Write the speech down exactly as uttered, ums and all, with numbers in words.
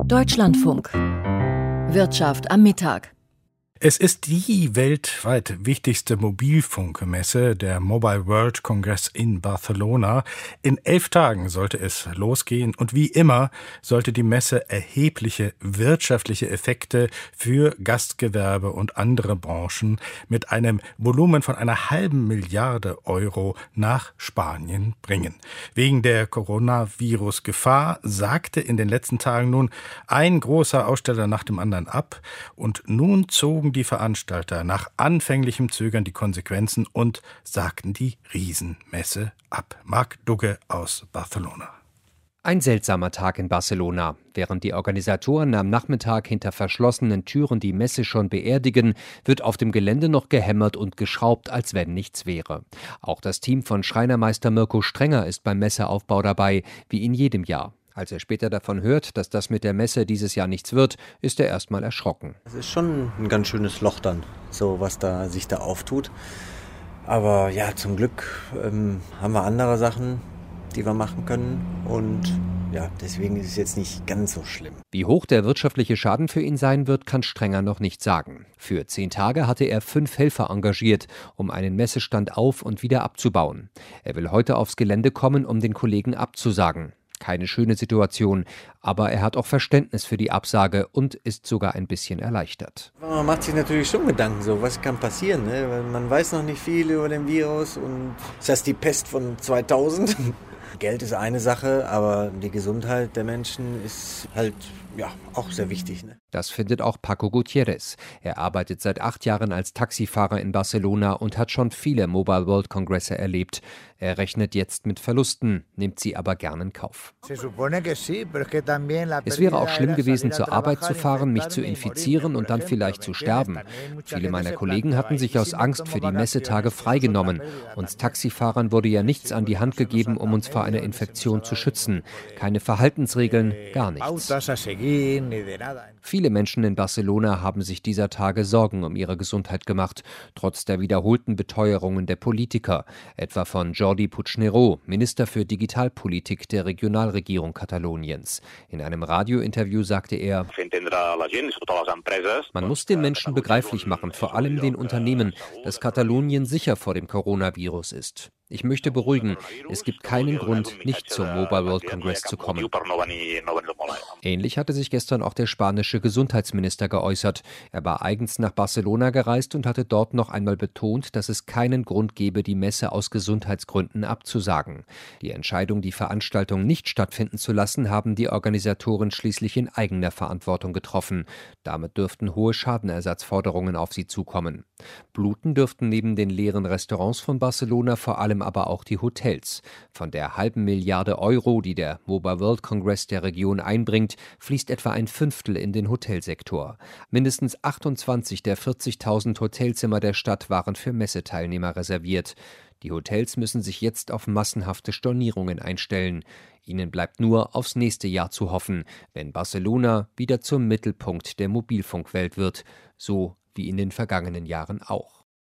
Deutschlandfunk. Wirtschaft am Mittag. Es ist die weltweit wichtigste Mobilfunkmesse, der Mobile World Congress in Barcelona. In elf Tagen sollte es losgehen und wie immer sollte die Messe erhebliche wirtschaftliche Effekte für Gastgewerbe und andere Branchen mit einem Volumen von einer halben Milliarde Euro nach Spanien bringen. Wegen der Coronavirus-Gefahr sagte in den letzten Tagen nun ein großer Aussteller nach dem anderen ab und nun zogen die Veranstalter nach anfänglichem Zögern die Konsequenzen und sagten die Riesenmesse ab. Marc Dugge aus Barcelona. Ein seltsamer Tag in Barcelona. Während die Organisatoren am Nachmittag hinter verschlossenen Türen die Messe schon beerdigen, wird auf dem Gelände noch gehämmert und geschraubt, als wenn nichts wäre. Auch das Team von Schreinermeister Mirko Strenger ist beim Messeaufbau dabei, wie in jedem Jahr. Als er später davon hört, dass das mit der Messe dieses Jahr nichts wird, ist er erstmal erschrocken. Es ist schon ein ganz schönes Loch dann, so was da sich da auftut. Aber ja, zum Glück ähm, haben wir andere Sachen, die wir machen können. Und ja, deswegen ist es jetzt nicht ganz so schlimm. Wie hoch der wirtschaftliche Schaden für ihn sein wird, kann Strenger noch nicht sagen. Für zehn Tage hatte er fünf Helfer engagiert, um einen Messestand auf- und wieder abzubauen. Er will heute aufs Gelände kommen, um den Kollegen abzusagen. Keine schöne Situation, aber er hat auch Verständnis für die Absage und ist sogar ein bisschen erleichtert. Man macht sich natürlich schon Gedanken, so was kann passieren, ne? Weil man weiß noch nicht viel über den Virus und ist das die Pest von zweitausend? Geld ist eine Sache, aber die Gesundheit der Menschen ist halt ja auch sehr wichtig. Ne? Das findet auch Paco Gutierrez. Er arbeitet seit acht Jahren als Taxifahrer in Barcelona und hat schon viele Mobile World Congresse erlebt. Er rechnet jetzt mit Verlusten, nimmt sie aber gern in Kauf. Es wäre auch schlimm gewesen, zur Arbeit zu fahren, mich zu infizieren und dann vielleicht zu sterben. Viele meiner Kollegen hatten sich aus Angst für die Messetage freigenommen. Uns Taxifahrern wurde ja nichts an die Hand gegeben, um uns vor einer Infektion zu schützen. Keine Verhaltensregeln, gar nichts. Viele Menschen in Barcelona haben sich dieser Tage Sorgen um ihre Gesundheit gemacht, trotz der wiederholten Beteuerungen der Politiker, etwa von Jordi Puigneró, Minister für Digitalpolitik der Regionalregierung Kataloniens. In einem Radiointerview sagte er: Man muss den Menschen begreiflich machen, vor allem den Unternehmen, dass Katalonien sicher vor dem Coronavirus ist. Ich möchte beruhigen, es gibt keinen Grund, nicht zum Mobile World Congress zu kommen. Ähnlich hatte sich gestern auch der spanische Gesundheitsminister geäußert. Er war eigens nach Barcelona gereist und hatte dort noch einmal betont, dass es keinen Grund gebe, die Messe aus Gesundheitsgründen abzusagen. Die Entscheidung, die Veranstaltung nicht stattfinden zu lassen, haben die Organisatoren schließlich in eigener Verantwortung getroffen. Damit dürften hohe Schadenersatzforderungen auf sie zukommen. Bluten dürften neben den leeren Restaurants von Barcelona vor allem aber auch die Hotels. Von der halben Milliarde Euro, die der Mobile World Congress der Region einbringt, fließt etwa ein Fünftel in den Hotelsektor. Mindestens achtundzwanzig der vierzigtausend Hotelzimmer der Stadt waren für Messeteilnehmer reserviert. Die Hotels müssen sich jetzt auf massenhafte Stornierungen einstellen. Ihnen bleibt nur aufs nächste Jahr zu hoffen, wenn Barcelona wieder zum Mittelpunkt der Mobilfunkwelt wird, so wie in den vergangenen Jahren auch.